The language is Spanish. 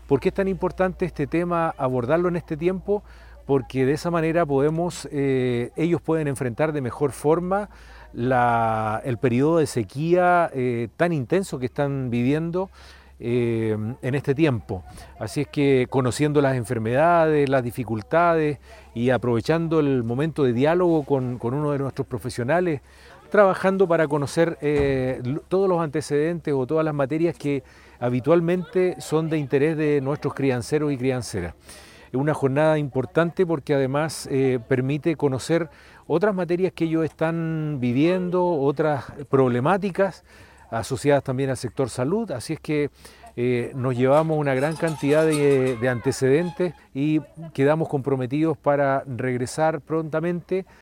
¿Por qué es tan importante este tema abordarlo en este tiempo? Porque de esa manera ellos pueden enfrentar de mejor forma el periodo de sequía tan intenso que están viviendo en este tiempo. Así es que conociendo las enfermedades, las dificultades y aprovechando el momento de diálogo con uno de nuestros profesionales, trabajando para conocer todos los antecedentes o todas las materias que habitualmente son de interés de nuestros crianceros y crianceras. Es una jornada importante porque además permite conocer otras materias que ellos están viviendo, otras problemáticas asociadas también al sector salud, así es que nos llevamos una gran cantidad de antecedentes y quedamos comprometidos para regresar prontamente